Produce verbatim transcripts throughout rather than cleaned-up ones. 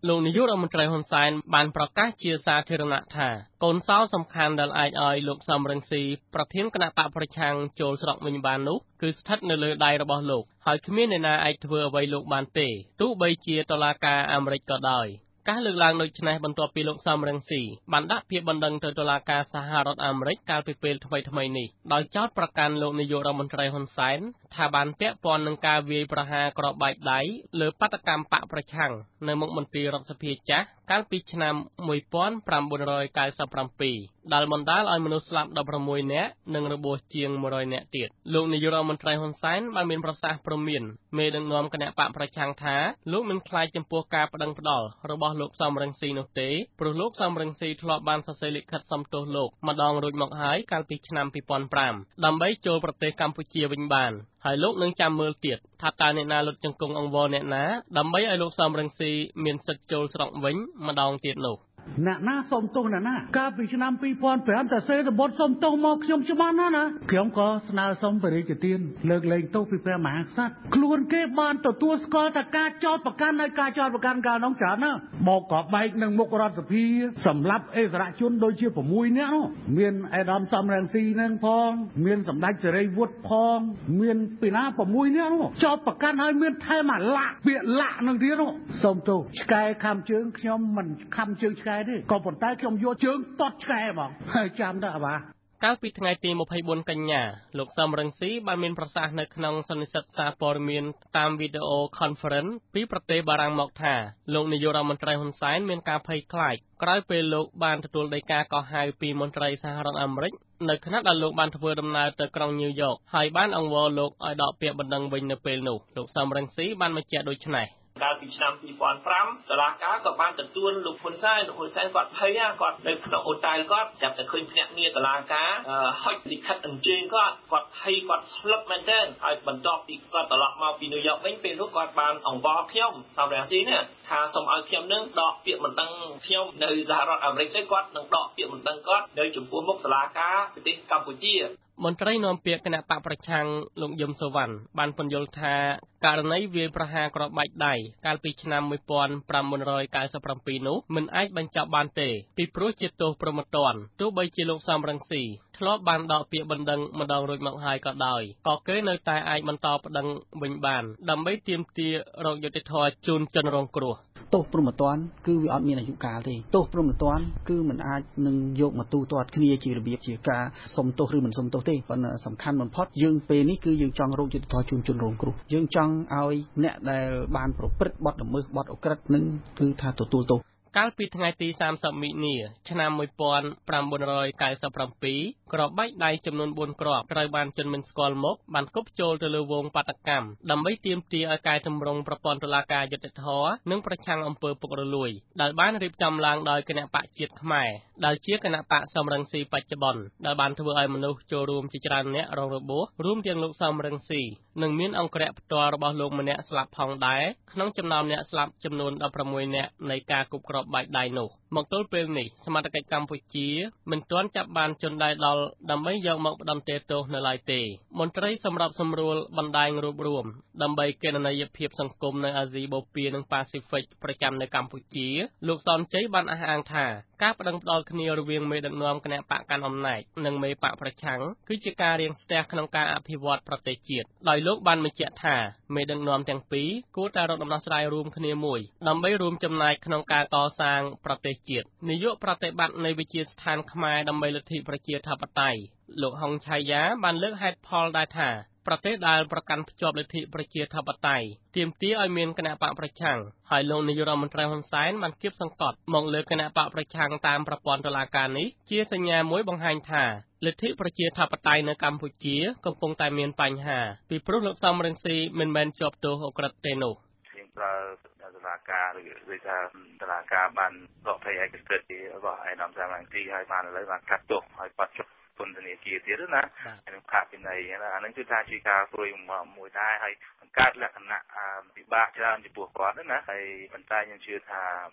លោកនាយករដ្ឋមន្ត្រីហ៊ុនសែនបានប្រកាសជាសាធារណៈថាកូនសោសំខាន់ដែលអាចឲ្យលោកសំរងស៊ីប្រធានគណៈបកប្រឆាំងចូលស្រុកវិញបាននោះគឺស្ថិតនៅលើដៃរបស់លោកហើយគ្មានអ្នកណាអាចធ្វើអ្វីលោកបានទេទោះបីជាតុលាការអាមេរិកក៏ដោយការលើកឡើងដូចនេះបន្ទាប់ពីលោកសំរងស៊ីបានដាក់ពាក្យបណ្ដឹងទៅតុលាការសហរដ្ឋអាមេរិកកាលពីពេលថ្មីៗនេះដោយចោទប្រកាន់លោកនាយករដ្ឋមន្ត្រីហ៊ុនសែនថាបានពាក់ព័ន្ធនឹងការវាយប្រហារគ្រាប់បែកដៃលើបាតកម្មបកប្រឆាំងនៅមុខមន្ទីររដ្ឋសភាចាស់កាលពីឆ្នាំmột nghìn chín trăm chín mươi bảyដែលបណ្ដាលឲ្យមនុស្សស្លាប់ដប់ប្រាំមួយនាក់និងរបួសជាងmột trămនាក់ទៀតលោកនាយករដ្ឋមន្ត្រីហ៊ុនសែនបានមានប្រសាសន៍ព្រមានមេដឹកនាំគណៈបកប្រឆាំងថាលោកមិនខ្លាចចំពោះការប្តឹងផ្តល់របស់លោកសំរងស៊ីនោះទេព្រោះលោកសំរងស៊ីធ្លាប់បានសរសេរលិខិតសុំទោសលោកម្ដងរួចមកហើយកាលពីឆ្នាំtwo thousand fiveដើម្បីចូលប្រទេសកម្ពុជាវិញបានហើយលោកនឹងចាំមើលទៀតថាតើអ្នកណាលុតជង្គង់អង្វរអ្នកណាដើម្បីឲ្យលោកសំរងស៊ីមានសិទ្ធិចូលស្រុកវិញម្ដងទៀតនោះអ្នកណាសុំទោសអ្នកណាកាលពីឆ្នាំtwo thousand fiveតែសេរបទសុំទោសមកខ្ញុំច្បាស់ណាស់ណាខ្ញុំក៏ស្នើសុំបរិយាទានលើកលែងទោសពីព្រះមហាក្សត្រខ្លួនគេបានទទួលស្គាល់ថាការចោទប្រកាន់ហើយការចោទប្រកាន់កាលនោះច្រើនណាស់បោកក៏បែកនឹងមុខរដ្ឋសភាសម្រាប់អិសរាជជនដូចជាsixនាក់នោះមានអេដាមសំរងស៊ីនឹងផងមានសម្ដេចសេរីវុឌ្ឍផងមានពីណាsixនាក់នោះចោទប្រកាន់ហើយមានថែមអាឡាក់ពាក្យឡាក់នឹងទៀតនោះសុំទោសឆ្កែខំជើងខ្ញុំមិនខំជើងឆ្កែក៏ប៉ុន្តែខ្ញុំយកជើងតត់ឆ្កែហ្មងហើយចាំទៅអាបាទកាលពីថ្ងៃទីtwenty-fourកញ្ញាលោកសំរងស៊ីបានមានប្រសាសន៍នៅក្នុងសន្និសីទសារព័ត៌មានតាមវីដេអូ Conference ពីប្រទេសបារាំងមកថាលោកនាយករដ្ឋមន្ត្រីហ៊ុនសែនមានការភ័យខ្លាចក្រោយពេលលោកបានទទួលដីកាកោះហៅពីមន្ត្រីសហរដ្ឋអាមេរិកនៅខណៈដែលលោកបានធ្វើដំណើរទៅក្រុងញូវយ៉កហើយបានអង្វរលោកឲ្យដកពាក្យបណ្ដឹងវិញនៅពេលនោះលោកសំរងស៊ីបានបញ្ជាក់ដូចនេះកាលពីឆ្នាំtwo thousand fiveតុលាការក៏បានទទួលលោកហ៊ុនសែនលោកហ៊ុនសែនគាត់ភ័យគាត់នៅក្នុងអូតែលគាត់ចាប់តែឃើញភ្នាក់ងារតុលាការហុចលិខិតអញ្ជើញគាត់គាត់ភ័យគាត់ស្លុតមែនទែនហើយបន្ទាប់ពីគាត់ត្រឡប់មកពីញូវយ៉កវិញពេលនោះគាត់បានអង្វរខ្ញុំសំរងស៊ីនេះថាសូមឲ្យខ្ញុំនឹងដកពាក្យបណ្ដឹងខ្ញុំនៅសហរដ្ឋអាមេរិកទៅគាត់នឹងដកពាក្យបណ្ដឹងគាត់នៅចំពោះមុខតុលាការប្រទេសកម្ពុជាមន្ត្រីនាំពាក្យគណៈបកប្រឆាំងលោកយឹមសុវណ្ណបានពន្យល់ថាករណីវាយប្រហារគ្រាប់បែកដៃកាលពីឆ្នាំone thousand nine hundred ninety-sevenនោះមិនអាចបញ្ចប់បានទេពីព្រោះជាទោសព្រហ្មទណ្ឌទោះបីជាលោកសំរងស៊ីធ្លាប់បានដកពាក្យបណ្ដឹងម្ដងរួចមកហើយក៏ដោយក៏គេនៅតែអាចបន្តប្តឹងវិញបានដើម្បីទាមទាររកយុត្តិធម៌ជូនជនរងគ្រោះទោសព្រហ្មទណ្ឌគឺវាអត់មានអាយុកាលទេទោសព្រហ្មទណ្ឌគឺមិនអាចនឹងយកមកទូទាត់គ្នាជារបៀបជាការសុំទោសឬមិនសុំទោសទេប៉ុន្តែសំខាន់បំផុតយើងពេលនេះគឺយើងចង់រកយុត្តិធម៌ជូនជនរងគ្រោះយើងចង់ឲ្យអ្នកដែលបានប្រព្រឹត្តបទល្មើសបទឧក្រិដ្ឋនឹងគឺថាទទួលទោសកាលពីថ្ងៃទីthirtyមីនាឆ្នាំone thousand nine hundred ninety-sevenគ្រាប់បែកដៃចំនួនfourគ្រាប់ត្រូវបានជនមិនស្គាល់មុខបានគប់ចូលទៅលើវងបាតកម្មដើម្បីទាមទារឲ្យកែតម្រង់ប្រព័ន្ធតុលាការយុត្តិធម៌និងប្រឆាំងអំពើពុករលួយដែលបានរៀបចំឡើងដោយគណៈបកជាតិខ្មែរដែលជាគណៈបកសំរងស៊ីបច្ចុប្បន្នដែលបានធ្វើឲ្យមនុស្សចូលរួមជាច្រើនអ្នករងរបួសរួមទាំងលោកសំរងស៊ីនិងមានអង្គរៈផ្ទាល់របស់លោកម្នាក់ស្លាប់ផងដែរក្នុងចំណោមអ្នកស្លាប់ចំនួនsixteenនាក់នៃការគប់គ្រាប់បែកដៃនោះមកទល់ពេលនេះសមត្ថកិច្ចកម្ពុជាមិនទាន់ចាប់បានជនដែលដល់ដើម្បីយកមកផ្ដន្ទាទោសនៅឡើយទេមន្ត្រីសម្របសម្រួលបណ្ដាញរួបរวมដើម្បីគណនេយ្យភាពសង្គមនៅអាស៊ីបូព៌ានិងប៉ាស៊ីហ្វិកប្រចាំនៅកម្ពុជាលោកសនជ័យបានអះអាងថាការប្តឹងផ្តល់គ្នារវាងមេដឹកនាំគណៈបកកាន់អំណាចនិងមេបកប្រឆាំងគឺជាការរាំងស្ទះក្នុងការអភិវឌ្ឍប្រទេសជាតិដោយលោកបានបញ្ជាក់ថាមេដឹកនាំទាំងពីរគួរតែរកដំណោះស្រាយរួមគ្នាមួយដើម្បីរួមចំណែកក្នុងការកសាងប្រទេសជាតិនាយកប្រតិបត្តិនៃវិទ្យាស្ថានខ្មែរដើម្បីលទ្ធិប្រជាធិបតេយ្យលោកហុងឆៃយ៉ាបានលើកហេតុផលដែរថាប្រទេសដែលប្រកាន់ភ្ជាប់លទ្ធិប្រជាធិបតេយ្យទាមទារឲ្យមានគណៈបកប្រឆាំងហើយលោកនាយករដ្ឋមន្ត្រីហ៊ុនសែនបានគៀបសង្កត់មកលើគណៈបកប្រឆាំងតាមប្រព័ន្ធតុលាការនេះជាសញ្ញាមួយបង្ហាញថាលទ្ធិប្រជាធិបតេយ្យនៅកម្ពុជាកំពុងតែមានបញ្ហាពីព្រោះលោកសំរងស៊ីមិនមែនជាប់ទោសឧក្រិដ្ឋទេនោះប្រើតុលាការឬដូចថាតុលាការបានរកភ័យឯកសិទ្ធិរបស់ឯកឧត្តមសំរងស៊ីហើយបានឥឡូវបានកាត់ទោសឲ្យបាត់ចុះពន្ធនាគារទៀតណាហើយខាត់ពីនៃណាអានឹងគឺថាជាការព្រួយមួយដែរហើយបង្កើតលក្ខណៈពិបាកច្រើនចំពោះគាត់ណាហើយប៉ុន្តែខ្ញុំជឿថា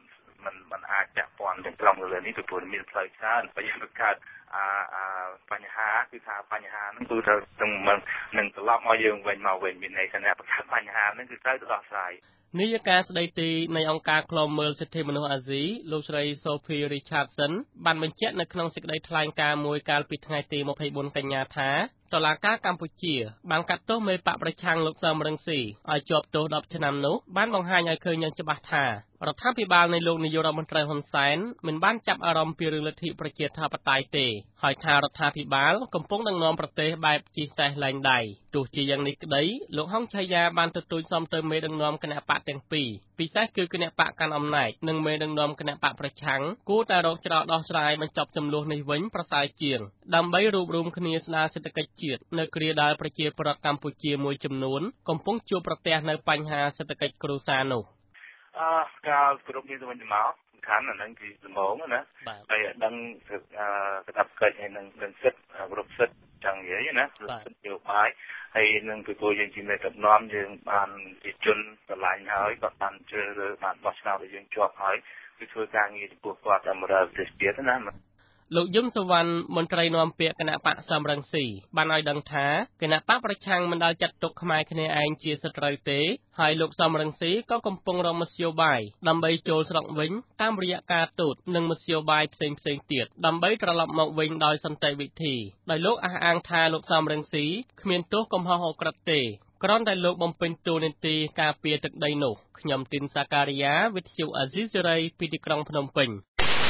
มันมันอาจจะป้อนเป็นกล่องเลยนี่ตัวมีផ្ลายชาติไปยังประกาศอ่าอ่าปัญหาคือทางปัญหานั่นคือเราต้องมันหนึ่งตลอดมายังเว้นมาเว้นมีในขณะประกาศปัญหานั่นคือใช้ตลอดสายនាយការស្ដីទីនៃអង្គការឃ្លាំមើលសិទ្ធិមនុស្សអាស៊ីលោកស្រី Sophie Richardson បានបញ្ជាក់នៅក្នុងសេចក្តីថ្លែងការណ៍មួយកាលពីថ្ងៃទីម្ភៃបួនកញ្ញាថាតុលាការកម្ពុជាបានកាត់ទោសមេបកប្រឆាំងលោកសឺមរឹងស៊ីឲ្យជាប់ទោសដប់ឆ្នាំនោះបានបង្ហាញឲ្យឃើញយ៉ាងច្បាស់ថារដ្ឋាភិបាលនៃលោកនាយករដ្ឋមន្ត្រីហ៊ុនសែនមិនបានចាប់អារម្មណ៍ពីរឿងលទ្ធិប្រជាធិបតេយ្យទេហើយថារដ្ឋាភិបាលកំពុងដឹកនាំប្រទេសបែបជីសេះលែងដៃទោះជាយ៉ាងនេះក្តីលោកហុងឆៃយ៉ាបានទទូចសុំទៅមេដឹកនាំគណៈបកទាំងពីរពិសេសគឺគណៈបកកាន់អំណាចនិងមេដឹកនាំគណៈបកប្រឆាំងគួរតែរកច្រកដោះស្រាយបញ្ចប់ចំនួននេះវិញប្រសើរជាងដើម្បីរួបរวมគ្នាស្ដារសេដ្ឋកិច្ចជាតិនៅគ្រាដែលប្រជាពលរដ្ឋកម្ពុជាមួយចំនួនកំពុងជួបប្រទះនៅបញ្ហាសេដ្ឋកិច្ចគ្រួសារនោះអឺការគ្រប់នេះទៅវិញទៅមកសំខាន់អានឹងគឺដំបូងណាហើយដឹងស្ដាប់កិច្ចហើយនឹងនឹងសិទ្ធិគ្រប់សិទ្ធិចឹងនិយាយណាសិទ្ធិនយោបាយហើយនឹងទទួលយើងជាមេដឹកនាំយើងបានជាជនស្រឡាញ់ហើយក៏បានជ្រើសរើសបានបោះឆ្នោតឲ្យយើងជាប់ហើយគឺធ្វើការងារចំពោះគាត់តាមរយៈប្រទេសជាតិណាលោកយឹមសុវណ្ណមន្ត្រីនាំពាក្យគណៈបកសឺមរឹងស៊ីបានឲ្យដឹងថាគណៈបកប្រឆាំងមិនដែលចាត់ទុកខ្មែរគ្នាឯងជាសត្រូវទេហើយលោកសឺមរឹងស៊ីក៏កំពុងរកមធ្យោបាយដើម្បីចូលស្រុកវិញតាមរយៈការទូតនិងមធ្យោបាយផ្សេងៗទៀតដើម្បីត្រឡប់មកវិញដោយសន្តិវិធីដោយលោកអះអាងថាលោកសឺមរឹងស៊ីគ្មានទោសកំហុសឧក្រិដ្ឋទេគ្រាន់តែលោកបំពេញតួនាទីការពារទឹកដីនោះខ្ញុំទីនសាការីយ៉ាវិទ្យុអាស៊ីសេរីពីទីក្រុងភ្នំពេញ